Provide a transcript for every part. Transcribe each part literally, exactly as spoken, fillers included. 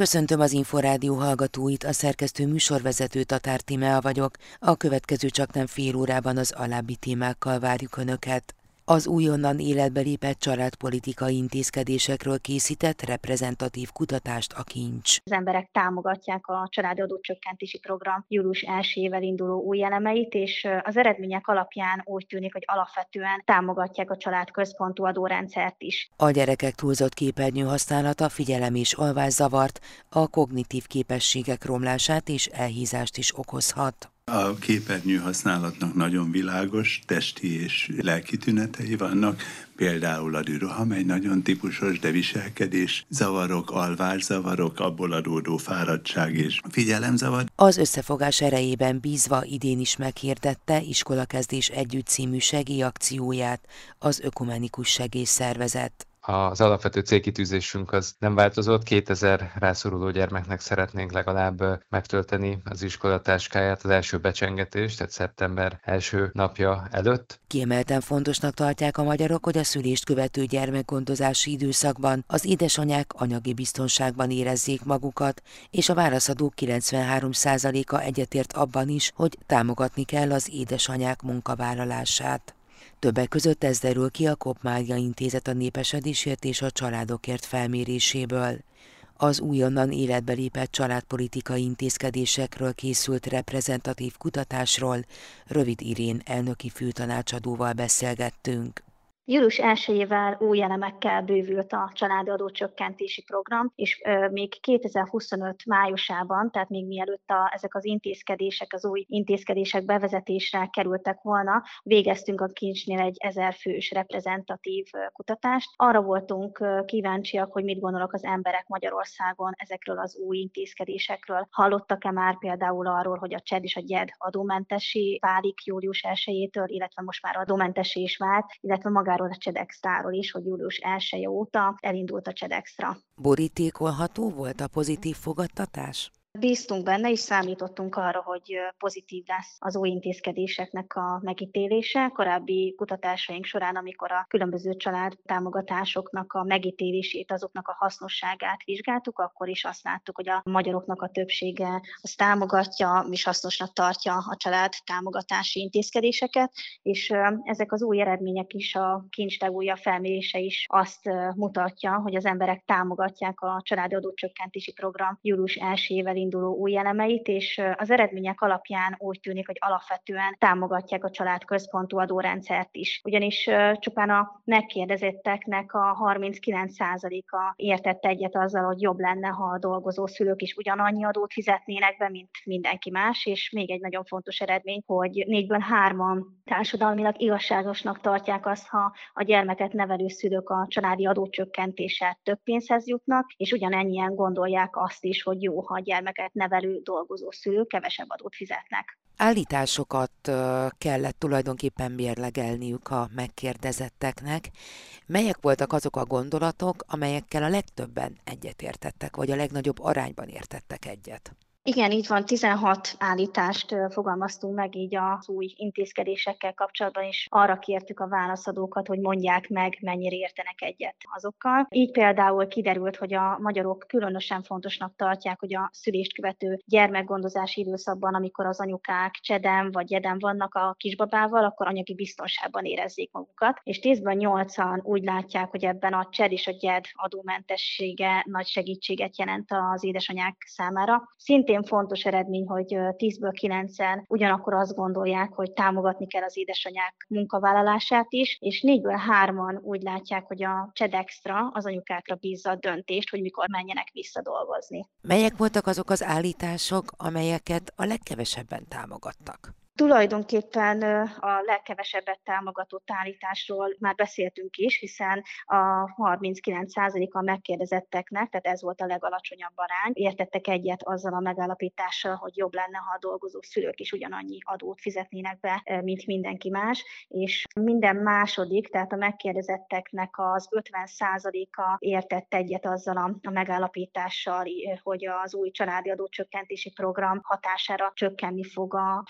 Köszöntöm az Inforádió hallgatóit, a szerkesztő műsorvezető Tatár Tímea vagyok. A következő csaknem fél órában az alábbi témákkal várjuk Önöket. Az újonnan életbe lépett családpolitikai intézkedésekről készített reprezentatív kutatást a Kincs. Az emberek támogatják a családi adócsökkentési program július elsejével induló új elemeit, és az eredmények alapján úgy tűnik, hogy alapvetően támogatják a családközpontú adórendszert is. A gyerekek túlzott képernyő használata figyelem- és alvászavart, a kognitív képességek romlását és elhízást is okozhat. A képernyő használatnak nagyon világos testi és lelki tünetei vannak, például a düroham egy nagyon típusos, de viselkedés zavarok, alvászavarok, abból adódó fáradtság és figyelemzavar. Az összefogás erejében bízva idén is meghirdette Iskolakezdés Együtt című segélyakcióját az Ökumenikus Segélyszervezet. Az alapvető célkitűzésünk az nem változott, kétezer rászoruló gyermeknek szeretnénk legalább megtölteni az iskolatáskáját az első becsengetés, tehát szeptember első napja előtt. Kiemelten fontosnak tartják a magyarok, hogy a szülést követő gyermekgondozási időszakban az édesanyák anyagi biztonságban érezzék magukat, és a válaszadók kilencvenhárom százaléka egyetért abban is, hogy támogatni kell az édesanyák munkavállalását. Többek között ez derül ki a Kopp Mária Intézet a népesedésért és a családokért felméréséből. Az újonnan életbe lépett családpolitikai intézkedésekről készült reprezentatív kutatásról Rövid Irén elnöki főtanácsadóval beszélgettünk. július elsejével új elemekkel bővült a családi adócsökkentési program, és ö, még kétezer-huszonöt májusában, tehát még mielőtt a, ezek az intézkedések, az új intézkedések bevezetésre kerültek volna, végeztünk a Kincsnél egy ezer fős reprezentatív kutatást. Arra voltunk kíváncsiak, hogy mit gondolnak az emberek Magyarországon ezekről az új intézkedésekről. Hallottak-e már például arról, hogy a ced és a gyed adómentessé válik július elsejétől, illetve most már adómentessé is vált, illetve magáról a CsedExtra-ról is, hogy július elseje óta elindult a CsedExtra. Borítékolható volt a pozitív fogadtatás? Bíztunk benne, és számítottunk arra, hogy pozitív lesz az új intézkedéseknek a megítélése. Korábbi kutatásaink során, amikor a különböző családtámogatásoknak a megítélését, azoknak a hasznosságát vizsgáltuk, akkor is azt láttuk, hogy a magyaroknak a többsége azt támogatja, és hasznosnak tartja a családtámogatási intézkedéseket, és ezek az új eredmények is, a Kincs legújabb felmérése is azt mutatja, hogy az emberek támogatják a családi adócsökkentési program július elsejével induló új elemeit, és az eredmények alapján úgy tűnik, hogy alapvetően támogatják a családközpontú adórendszert is. Ugyanis csupán a megkérdezetteknek a harminckilenc százaléka értett egyet azzal, hogy jobb lenne, ha a dolgozó szülők is ugyanannyi adót fizetnének be, mint mindenki más, és még egy nagyon fontos eredmény, hogy négyből hárman társadalmilag igazságosnak tartják azt, ha a gyermeket nevelő szülők a családi adócsökkentéssel több pénzhez jutnak, és ugyanennyien gondolják azt is, hogy jó, ha a gyermeket nevelő dolgozó szülők kevesebb adót fizetnek. Állításokat kellett tulajdonképpen mérlegelniük a megkérdezetteknek. Melyek voltak azok a gondolatok, amelyekkel a legtöbben egyetértettek, vagy a legnagyobb arányban értettek egyet? Igen, így van, tizenhat állítást fogalmaztunk meg így az új intézkedésekkel kapcsolatban, és arra kértük a válaszadókat, hogy mondják meg, mennyire értenek egyet azokkal. Így például kiderült, hogy a magyarok különösen fontosnak tartják, hogy a szülést követő gyermekgondozási időszakban, amikor az anyukák cseden vagy gyeden vannak a kisbabával, akkor anyagi biztonságban érezzék magukat. És tízből nyolcan úgy látják, hogy ebben a csed és a gyed adómentessége nagy segítséget jelent az édesanyák számára. Szintén fontos eredmény, hogy tízből kilencen ugyanakkor azt gondolják, hogy támogatni kell az édesanyák munkavállalását is, és négyből hárman úgy látják, hogy a CsedExtra az anyukákra bízza a döntést, hogy mikor menjenek vissza dolgozni. Melyek voltak azok az állítások, amelyeket a legkevesebben támogattak? Tulajdonképpen a legkevesebbet támogatott állításról már beszéltünk is, hiszen a harminckilenc százaléka a megkérdezetteknek, tehát ez volt a legalacsonyabb arány, értettek egyet azzal a megállapítással, hogy jobb lenne, ha a dolgozó szülők is ugyanannyi adót fizetnének be, mint mindenki más, és minden második, tehát a megkérdezetteknek az ötven százaléka értett egyet azzal a, a megállapítással, hogy az új családi adócsökkentési program hatására csökkenni fog a férfiak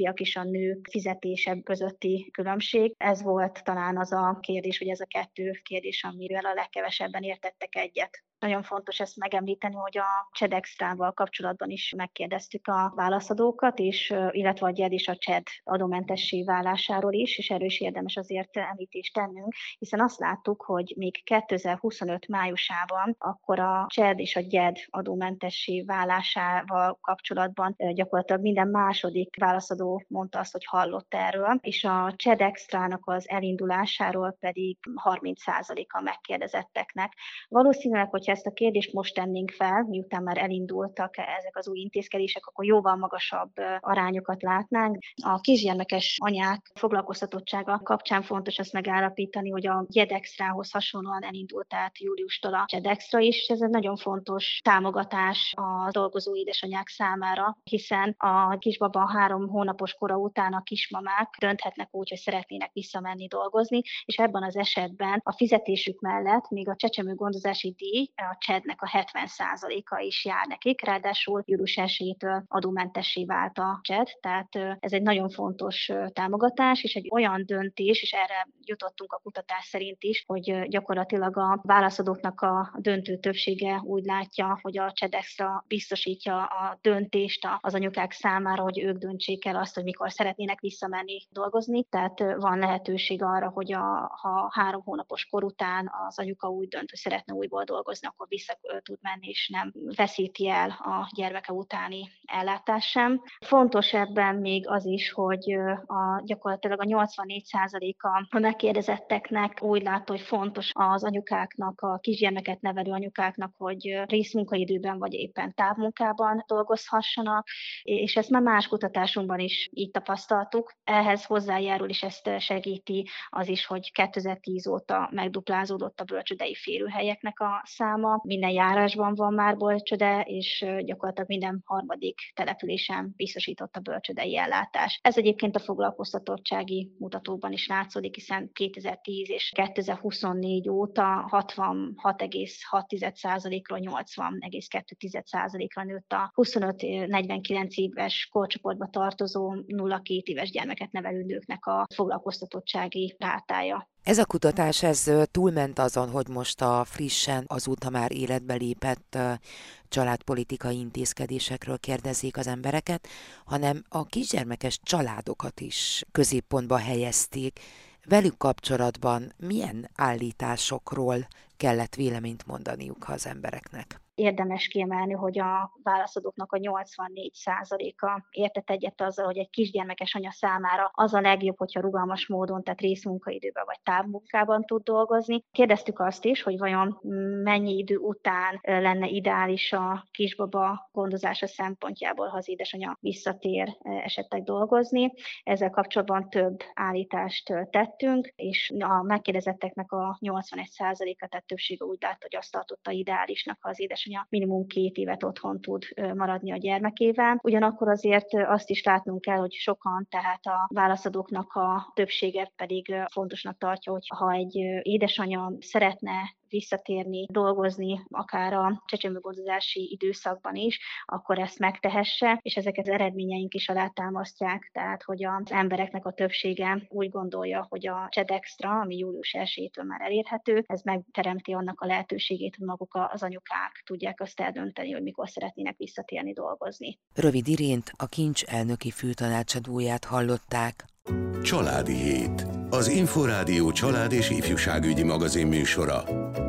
férfiak és a nők fizetése közötti különbség. Ez volt talán az a kérdés, hogy ez a kettő kérdés, amivel a legkevesebben értettek egyet. Nagyon fontos ezt megemlíteni, hogy a CED Extrával kapcsolatban is megkérdeztük a válaszadókat, és, illetve a gyed és a CED adómentessé válásáról is, és erről is érdemes azért említést tennünk, hiszen azt láttuk, hogy még kétezer-huszonöt májusában akkor a CED és a gyed adómentessé válásával kapcsolatban gyakorlatilag minden második válaszadó mondta azt, hogy hallott erről, és a CED Extrának az elindulásáról pedig harminc százaléka megkérdezetteknek. Valószínűleg, hogyha ezt a kérdést most tennénk fel, miután már elindultak ezek az új intézkedések, akkor jóval magasabb arányokat látnánk. A kisgyermekes anyák foglalkoztatottsága kapcsán fontos azt megállapítani, hogy a gyed Extrához hasonlóan elindult át júliustól a CED Extra is, és ez egy nagyon fontos támogatás a dolgozó édesanyák számára, hiszen a kisbaba három hónapos kora után a kismamák dönthetnek úgy, hogy szeretnének visszamenni dolgozni, és ebben az esetben a fizetésük mellett még a csecsemőgondozási díj, a CED-nek a hetven százaléka is jár nekik, ráadásul július elsejétől adómentessé vált a CED, tehát ez egy nagyon fontos támogatás, és egy olyan döntés, és erre jutottunk a kutatás szerint is, hogy gyakorlatilag a válaszadóknak a döntő többsége úgy látja, hogy a CED Extra biztosítja a döntést az anyukák számára, hogy ők döntsék el azt, hogy mikor szeretnének visszamenni dolgozni, tehát van lehetőség arra, hogy a, ha három hónapos kor után az anyuka úgy dönt, hogy szeretne újból dolgozni, akkor vissza tud menni, és nem veszíti el a gyermeke utáni ellátás sem. Fontos ebben még az is, hogy a, gyakorlatilag a nyolcvannégy százaléka a megkérdezetteknek úgy látta, hogy fontos az anyukáknak, a kisgyermeket nevelő anyukáknak, hogy részmunkaidőben vagy éppen távmunkában dolgozhassanak, és ezt már más kutatásunkban is így tapasztaltuk. Ehhez hozzájárul, és ezt segíti az is, hogy kétezer-tíz óta megduplázódott a bölcsődei férőhelyeknek a száma. Minden járásban van már bölcsöde, és gyakorlatilag minden harmadik településen biztosított a bölcsődei ellátás. Ez egyébként a foglalkoztatottsági mutatóban is látszódik, hiszen kétezer-tíz és kétezer-huszonnégy óta hatvanhat egész hat százalékról nyolcvan egész kettő százalékra nőtt a huszonöt-negyvenkilenc éves korcsoportba tartozó nulla-két éves gyermeket nevelő nőknek a foglalkoztatottsági rátája. Ez a kutatás ez túlment azon, hogy most a frissen, azóta már életbe lépett családpolitikai intézkedésekről kérdezzék az embereket, hanem a kisgyermekes családokat is középpontba helyezték. Velük kapcsolatban milyen állításokról kellett véleményt mondaniuk az embereknek? Érdemes kiemelni, hogy a válaszadóknak a nyolcvannégy százaléka értett egyet azzal, hogy egy kisgyermekes anya számára az a legjobb, hogyha rugalmas módon, tehát részmunkaidőben vagy távmunkában tud dolgozni. Kérdeztük azt is, hogy vajon mennyi idő után lenne ideális a kisbaba gondozása szempontjából, ha az édesanyja visszatér esetleg dolgozni. Ezzel kapcsolatban több állítást tettünk, és a megkérdezetteknek a nyolcvanegy százaléka, tehát többsége úgy látta, hogy azt tartotta ideálisnak, ha az édesanyja minimum két évet otthon tud maradni a gyermekével. Ugyanakkor azért azt is látnunk kell, hogy sokan, tehát a válaszadóknak a többsége pedig fontosnak tartja, hogy ha egy édesanyja szeretne visszatérni, dolgozni, akár a csecsemőgondozási időszakban is, akkor ezt megtehesse, és ezek az eredményeink is alátámasztják, tehát hogy az embereknek a többsége úgy gondolja, hogy a CED Extra, ami július elsejétől már elérhető, ez megteremti annak a lehetőségét, hogy maguk az anyukák tudják azt eldönteni, hogy mikor szeretnének visszatérni dolgozni. Rövid Irént, a Kincs elnöki főtanácsadóját hallották. Családi Hét. Az Inforádió család és ifjúságügyi magazin műsora.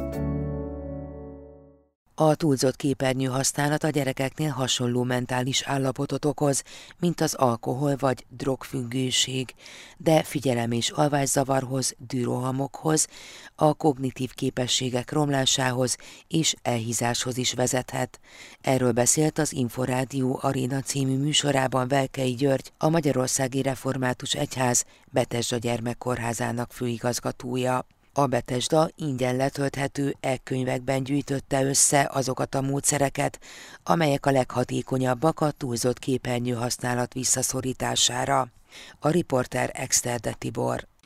A túlzott képernyő használat a gyerekeknél hasonló mentális állapotot okoz, mint az alkohol vagy drogfüggőség, de figyelem és alvászavarhoz, dűrohamokhoz, a kognitív képességek romlásához és elhízáshoz is vezethet. Erről beszélt az Inforádió Aréna című műsorában Velkei György, a Magyarországi Református Egyház Bethesda Gyermekkórházának főigazgatója. A Bethesda ingyen letölthető e-könyvekben gyűjtötte össze azokat a módszereket, amelyek a leghatékonyabbak a túlzott képernyő használat visszaszorítására. A riporter Exterde Tibor.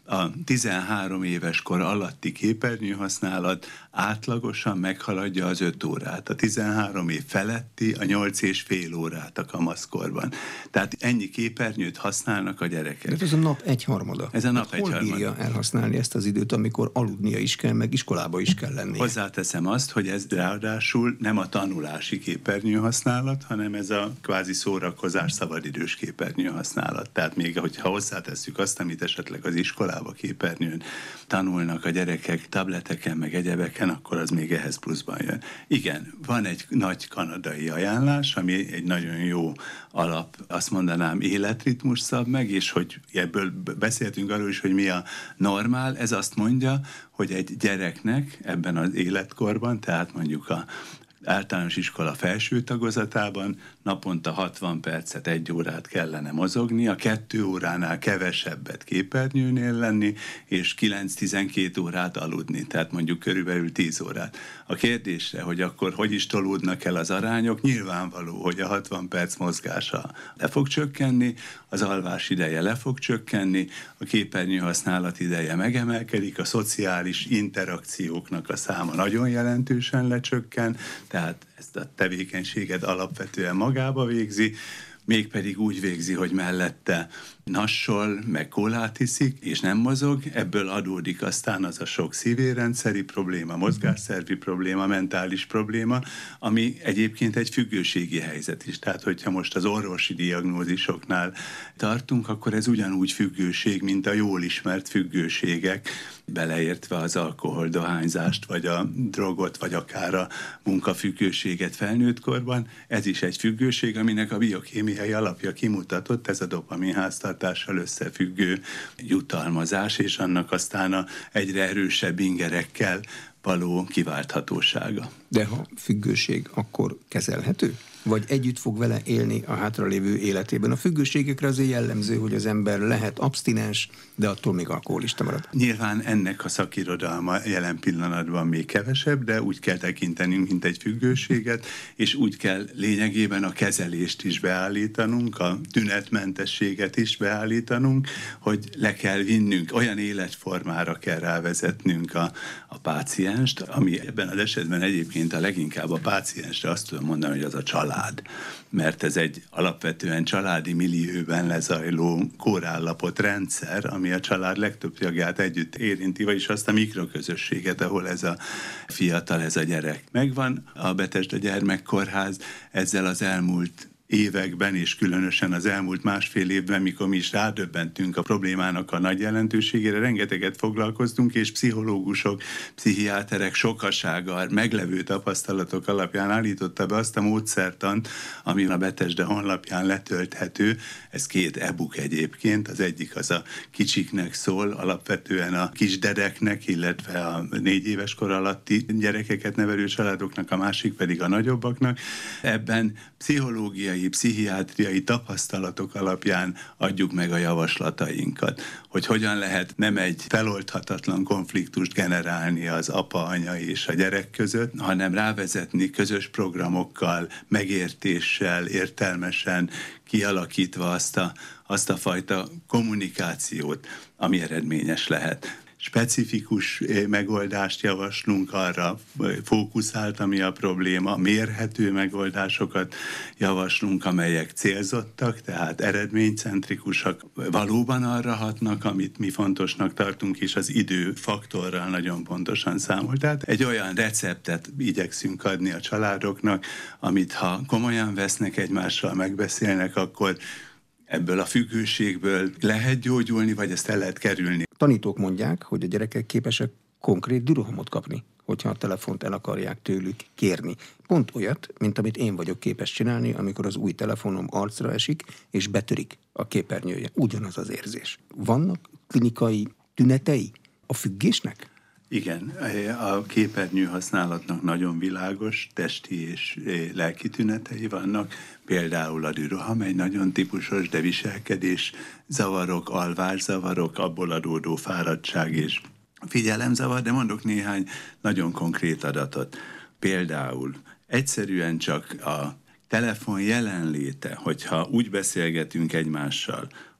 a tizenhárom éves kor alatti képernyőhasználat átlagosan meghaladja az öt órát. A tizenhárom év feletti a nyolc és fél órát a kamaszkorban. Tehát ennyi képernyőt használnak a gyerekek. De ez a nap egyharmada. Ez a nap hát egyharmada. Hol bírja elhasználni ezt az időt, amikor aludnia is kell, meg iskolába is kell lennie? Hozzáteszem azt, hogy ez ráadásul nem a tanulási képernyőhasználat, hanem ez a kvázi szórakozás szabadidős képernyőhasználat. Tehát még, hogyha hozzátesszük azt, amit esetleg az iskolába képernyőn tanulnak a gyerekek tableteken, meg egyebeken, akkor az még ehhez pluszban jön. Igen, van egy nagy kanadai ajánlás, ami egy nagyon jó alap, azt mondanám, életritmus szab meg, és hogy ebből beszéltünk arról is, hogy mi a normál, ez azt mondja, hogy egy gyereknek ebben az életkorban, tehát mondjuk a általános iskola felső tagozatában naponta hatvan percet, egy órát kellene mozogni, a kettő óránál kevesebbet képernyőnél lenni, és kilenc-tizenkét órát aludni, tehát mondjuk körülbelül tíz órát. A kérdésre, hogy akkor hogy is tolódnak el az arányok, nyilvánvaló, hogy a hatvan perc mozgása le fog csökkenni, az alvás ideje le fog csökkenni, a képernyő használat ideje megemelkedik, a szociális interakcióknak a száma nagyon jelentősen lecsökken, tehát ezt a tevékenységet alapvetően magába végzi, mégpedig úgy végzi, hogy mellette nassol, meg kólát iszik, és nem mozog, ebből adódik aztán az a sok szívérendszeri probléma, mozgásszervi probléma, mentális probléma, ami egyébként egy függőségi helyzet is. Tehát, hogyha most az orvosi diagnózisoknál tartunk, akkor ez ugyanúgy függőség, mint a jól ismert függőségek, beleértve az alkohol, dohányzást, vagy a drogot, vagy akár a munkafüggőséget felnőtt korban. Ez is egy függőség, aminek a biokémiai alapja kimutatott, ez a dopamin háztartással összefüggő jutalmazás, és annak aztán a egyre erősebb ingerekkel való kiválthatósága. De ha függőség, akkor kezelhető? Vagy együtt fog vele élni a hátralévő életében? A függőségekre azért jellemző, hogy az ember lehet abstinens, de attól még alkoholista marad. Nyilván ennek a szakirodalma jelen pillanatban még kevesebb, de úgy kell tekintenünk, mint egy függőséget, és úgy kell lényegében a kezelést is beállítanunk, a tünetmentességet is beállítanunk, hogy le kell vinnünk, olyan életformára kell rávezetnünk a, a pácienst, ami ebben az esetben egyébként a leginkább a páciensre azt tudom mondani, hogy az a család. Mert ez egy alapvetően családi millióben lezajló kórállapot rendszer, ami a család legtöbb tagját együtt érinti, vagyis azt a mikroközösséget, ahol ez a fiatal, ez a gyerek megvan. A Bethesda Gyermekkórház ezzel az elmúlt években, és különösen az elmúlt másfél évben, mikor mi is rádöbbentünk a problémának a nagy jelentőségére, rengeteget foglalkoztunk, és pszichológusok, pszichiáterek sokasága meglevő tapasztalatok alapján állította be azt a módszertant, ami a Bethesda honlapján letölthető. Ez két e-book egyébként, az egyik az a kicsiknek szól, alapvetően a kisdedeknek, illetve a négy éves kor alatti gyerekeket nevelő családoknak, a másik pedig a nagyobbaknak. Ebben pszichológiai, pszichiátriai tapasztalatok alapján adjuk meg a javaslatainkat, hogy hogyan lehet nem egy feloldhatatlan konfliktust generálni az apa, anya és a gyerek között, hanem rávezetni közös programokkal, megértéssel, értelmesen kialakítva azt a, azt a fajta kommunikációt, ami eredményes lehet. Specifikus megoldást javaslunk, arra fókuszált, ami a probléma, mérhető megoldásokat javaslunk, amelyek célzottak, tehát eredménycentrikusak, valóban arra hatnak, amit mi fontosnak tartunk, és az időfaktorral nagyon pontosan számol. Tehát egy olyan receptet igyekszünk adni a családoknak, amit ha komolyan vesznek egymással, megbeszélnek, akkor ebből a függőségből lehet gyógyulni, vagy ezt el lehet kerülni. Tanítók mondják, hogy a gyerekek képesek konkrét dürohamot kapni, hogyha a telefont el akarják tőlük kérni. Pont olyat, mint amit én vagyok képes csinálni, amikor az új telefonom arcra esik, és betörik a képernyője. Ugyanaz az érzés. Vannak klinikai tünetei a függésnek? Igen, a képernyő használatnak nagyon világos testi és lelki tünetei vannak, például a düroham egy nagyon típusos, de viselkedés zavarok, alvászavarok, abból adódó fáradtság és figyelemzavar, de mondok néhány nagyon konkrét adatot. Például egyszerűen csak a telefon jelenléte, hogyha úgy beszélgetünk egymással,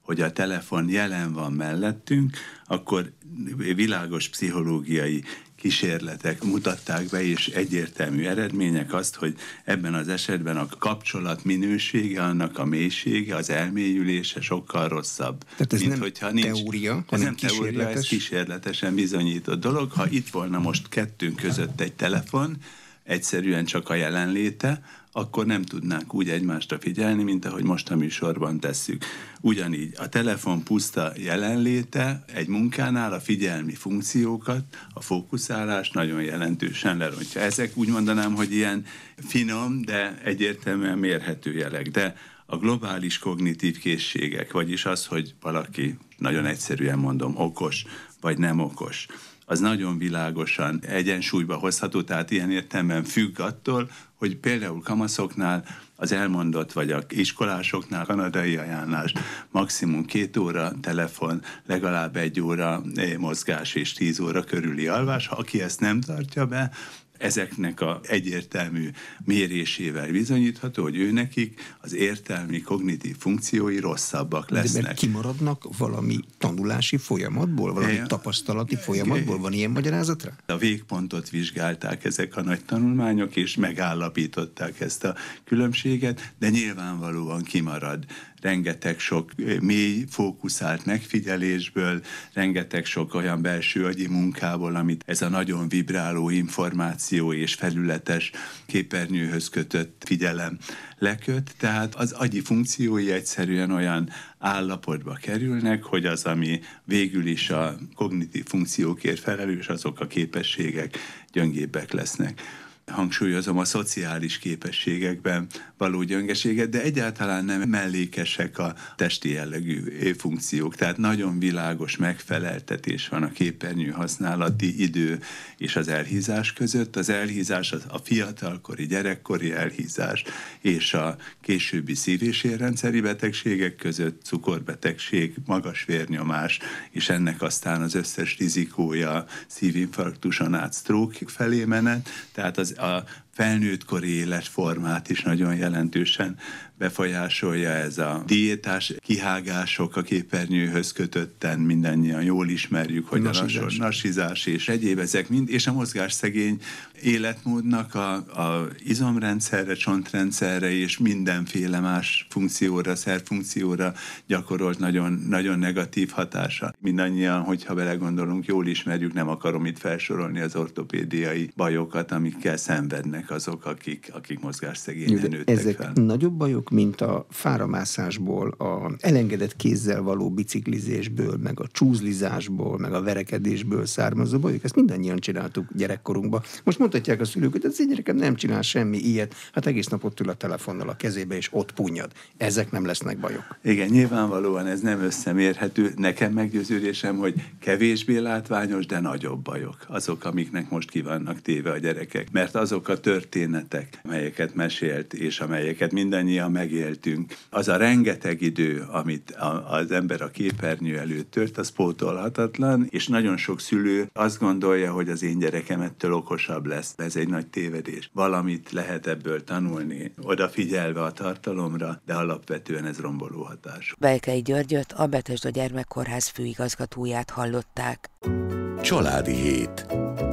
hogy a telefon jelen van mellettünk, akkor világos pszichológiai kísérletek mutatták be, és egyértelmű eredmények azt, hogy ebben az esetben a kapcsolat minősége, annak a mélysége, az elmélyülése sokkal rosszabb. Tehát ez mint nem hogyha nincs, teória, ez hanem nem teória, kísérletes? ez kísérletesen bizonyított dolog. Ha itt volna most kettőnk között egy telefon, egyszerűen csak a jelenléte, akkor nem tudnánk úgy egymásra figyelni, mint ahogy most a műsorban tesszük. Ugyanígy a telefon puszta jelenléte egy munkánál a figyelmi funkciókat, a fókuszálást nagyon jelentősen lerontja. Ezek úgy mondanám, hogy ilyen finom, de egyértelműen mérhető jelek. De a globális kognitív készségek, vagyis az, hogy valaki, nagyon egyszerűen mondom, okos vagy nem okos, az nagyon világosan egyensúlyba hozható, tehát ilyen értelemben függ attól, hogy például kamaszoknál az elmondott, vagy a iskolásoknál kanadai ajánlás maximum két óra telefon, legalább egy óra mozgás és tíz óra körüli alvás. Ha aki ezt nem tartja be, ezeknek a egyértelmű mérésével bizonyítható, hogy ő nekik az értelmi, kognitív funkciói rosszabbak lesznek. De mert kimaradnak valami tanulási folyamatból, valami é, tapasztalati folyamatból? Van ilyen magyarázatra? A végpontot vizsgálták ezek a nagy tanulmányok, és megállapították ezt a különbséget, de nyilvánvalóan kimarad rengeteg sok mély fókuszált megfigyelésből, rengeteg sok olyan belső agyi munkából, amit ez a nagyon vibráló információ és felületes képernyőhöz kötött figyelem leköt, tehát az agyi funkciói egyszerűen olyan állapotba kerülnek, hogy az, ami végül is a kognitív funkciókért felelős, azok a képességek gyöngébbek lesznek. Hangsúlyozom a szociális képességekben való gyöngeséget, de egyáltalán nem mellékesek a testi jellegű funkciók. Tehát nagyon világos megfeleltetés van a képernyő használati idő és az elhízás között. Az elhízás az a fiatalkori, gyerekkori elhízás és a későbbi szív- és érrendszeri betegségek között, cukorbetegség, magas vérnyomás, és ennek aztán az összes rizikója, szívinfarktuson át stroke felé menet, tehát az a felnőttkori életformát is nagyon jelentősen befolyásolja ez a diétás kihágások a képernyőhöz kötötten, mindannyian jól ismerjük, hogy nasizás. a nasizás és egyéb ezek mind, és a mozgásszegény életmódnak a, a izomrendszerre, csontrendszerre és mindenféle más funkcióra, szervfunkcióra gyakorolt nagyon, nagyon negatív hatása. Mindannyian, hogyha belegondolunk, jól ismerjük, nem akarom itt felsorolni az ortopédiai bajokat, amikkel szenvednek azok, akik, akik mozgásszegényen nőttek ezek fel. Nagyobb bajok, mint a fáramászásból, a elengedett kézzel való biciklizésből, meg a csúzlizásból, meg a verekedésből származó bajok. Ezt mindannyian csináltuk gyerekkorunkban. Most mondhatják a szülők, hogy az én gyerekem nem csinál semmi ilyet, hát egész nap ott ül a telefonnal a kezébe, és ott punnyad. Ezek nem lesznek bajok. Igen, nyilvánvalóan ez nem összemérhető. Nekem meggyőződésem, hogy kevésbé látványos, de nagyobb bajok. Azok, amiknek most ki vannak téve a gyerekek. Mert azok a történetek, amelyeket mesélt, és amelyeket mindannyian megéltünk, az a rengeteg idő, amit a, az ember a képernyő előtt tört, az pótolhatatlan, és nagyon sok szülő azt gondolja, hogy az én gyerekem ettől okosabb lesz. Ez egy nagy tévedés. Valamit lehet ebből tanulni, odafigyelve a tartalomra, de alapvetően ez romboló hatású. Belkei Györgyöt, a Bethesda Gyermekkórház főigazgatóját hallották. Családi hét.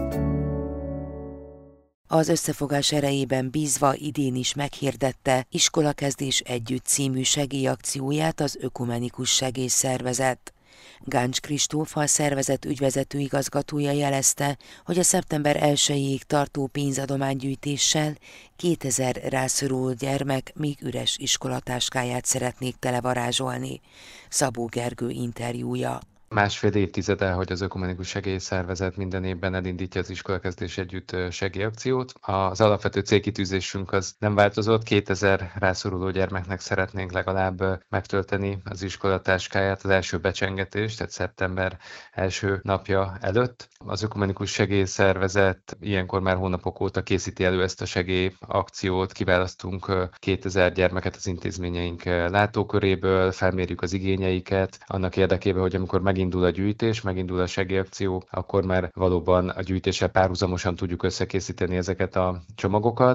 Az összefogás erejében bízva idén is meghirdette Iskolakezdés Együtt című segélyakcióját az Ökumenikus Segélyszervezet. Gáncs Kristóf, a szervezet ügyvezető igazgatója jelezte, hogy a szeptember elsejéig tartó pénzadománygyűjtéssel kétezer rászoruló gyermek még üres iskolatáskáját szeretnék televarázsolni. Szabó Gergő interjúja. Másfél évtizede, hogy az Ökumenikus Segélyszervezet minden évben elindítja az Iskolakezdés Együtt segélyakciót. Az alapvető célkitűzésünk az nem változott, kétezer rászoruló gyermeknek szeretnénk legalább megtölteni az iskolatáskáját az első becsengetés, tehát szeptember első napja előtt. Az Ökumenikus Segélyszervezet ilyenkor már hónapok óta készíti elő ezt a segélyakciót, kiválasztunk kétezer gyermeket az intézményeink látóköréből, felmérjük az igényeiket, annak érdekében, hogy amikor megint Megindul a gyűjtés, megindul a segélyakció, akkor már valóban a gyűjtéssel párhuzamosan tudjuk összekészíteni ezeket a csomagokat.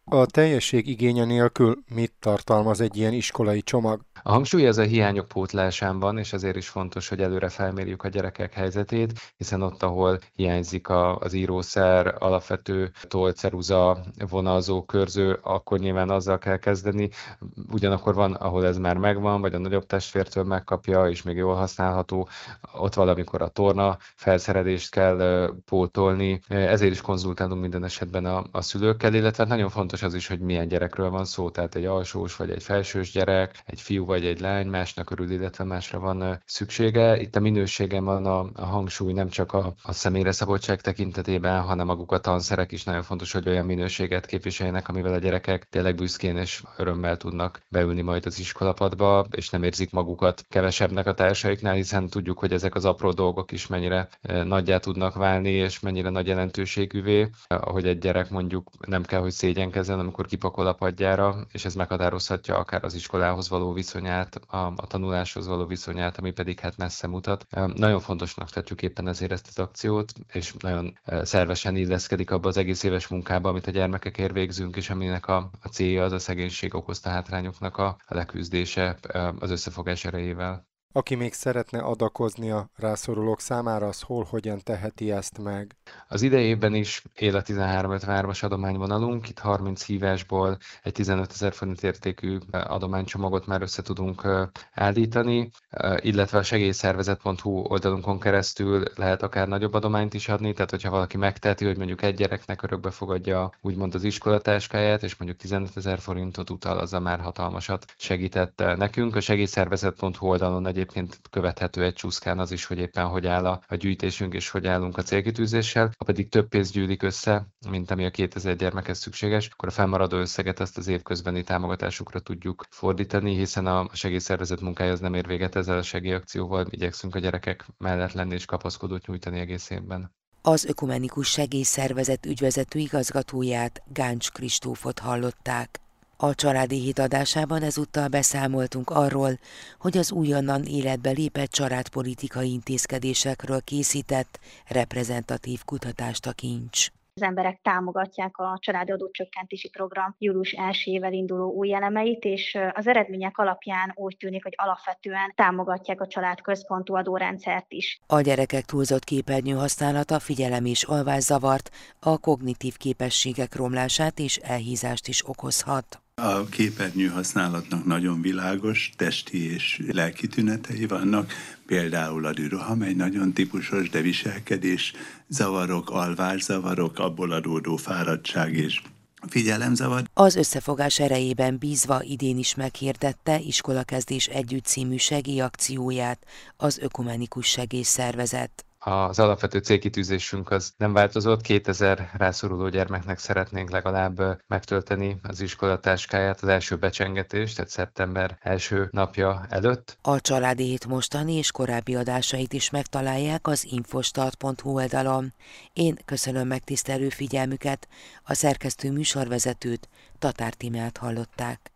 A teljesség igénye nélkül mit tartalmaz egy ilyen iskolai csomag? A hangsúly az a hiányok pótlásán van, és ezért is fontos, hogy előre felmérjük a gyerekek helyzetét, hiszen ott, ahol hiányzik a, az írószer, alapvető toll, ceruza, vonalzó, körző, akkor nyilván azzal kell kezdeni. Ugyanakkor van, ahol ez már megvan, vagy a nagyobb testvértől megkapja, és még jól használható. Ott valamikor a torna felszerelést kell pótolni. Ezért is konzultálunk minden esetben a, a szülőkkel, illetve nagyon fontos az is, hogy milyen gyerekről van szó, tehát egy alsós vagy egy felsős gyerek, egy fiú vagy egy lány, másnak örül, illetve másra van szüksége. Itt a minőségen van a, a hangsúly, nem csak a, a személyre szabadság tekintetében, hanem maguk a tanszerek is nagyon fontos, hogy olyan minőséget képviseljenek, amivel a gyerekek tényleg büszkén és örömmel tudnak beülni majd az iskolapadba, és nem érzik magukat kevesebbnek a társaiknál, hiszen tudjuk, hogy ezek az apró dolgok is mennyire nagyjá tudnak válni, és mennyire nagy jelentőségűvé, ahogy egy gyerek mondjuk nem kell, hogy szégyenkezzen, amikor kipakol a padjára, és ez meghatározhatja akár az iskolához való viszonyát, a, a tanuláshoz való viszonyát, ami pedig hát messze mutat. Nagyon fontosnak tartjuk éppen ezért ezt az akciót, és nagyon szervesen illeszkedik abba az egész éves munkába, amit a gyermekekért végzünk, és aminek a, a célja az a szegénység okozta hátrányoknak a, a leküzdése az összefogás erejével. Aki még szeretne adakozni a rászorulók számára, az hol, hogyan teheti ezt meg? Az idejében is él a tizenhárom ötvenhármas adományvonalunk, itt harminc hívásból egy tizenötezer forint értékű adománycsomagot már össze tudunk állítani, illetve a segélyszervezet pont hu oldalunkon keresztül lehet akár nagyobb adományt is adni, tehát hogyha valaki megteheti, hogy mondjuk egy gyereknek örökbe fogadja úgymond az iskolatáskáját, és mondjuk tizenötezer forintot utal, azzal már hatalmasat segített nekünk. A segélyszervezet pont hu oldalon egy Egyébként követhető egy csúszkán az is, hogy éppen hogy áll a, a gyűjtésünk és hogy állunk a célkitűzéssel. Ha pedig több pénz gyűlik össze, mint ami a kétezer gyermekhez szükséges, akkor a fennmaradó összeget azt az évközbeni támogatásukra tudjuk fordítani, hiszen a segélyszervezet munkája az nem ér véget ezzel a segélyakcióval. Igyekszünk a gyerekek mellett lenni és kapaszkodót nyújtani egész évben. Az Ökumenikus Segélyszervezet ügyvezető igazgatóját, Gáncs Kristófot hallották. A Családi Hét adásában ezúttal beszámoltunk arról, hogy az újonnan életbe lépett családpolitikai intézkedésekről készített reprezentatív kutatást a Kincs. Az emberek támogatják a családi adócsökkentési program július elsejével induló új elemeit, és az eredmények alapján úgy tűnik, hogy alapvetően támogatják a családközpontú adórendszert is. A gyerekek túlzott képernyő használata figyelem és alvászavart, a kognitív képességek romlását és elhízást is okozhat. A képernyő használatnak nagyon világos testi és lelki tünetei vannak, például a düroham egy nagyon típusos, de viselkedés zavarok, alvászavarok, abból adódó fáradtság és figyelemzavar. Az összefogás erejében bízva idén is meghirdette Iskolakezdés Együtt című segélyakcióját az Ökumenikus Segélyszervezet. Az alapvető célkitűzésünk az nem változott, kétezer rászoruló gyermeknek szeretnénk legalább megtölteni az iskolatáskáját az első becsengetést, tehát szeptember első napja előtt. A Családi Hét mostani és korábbi adásait is megtalálják az infostart pont hu oldalon. Én köszönöm megtisztelő figyelmüket, a szerkesztő műsorvezetőt, Tatár Tímeát hallották.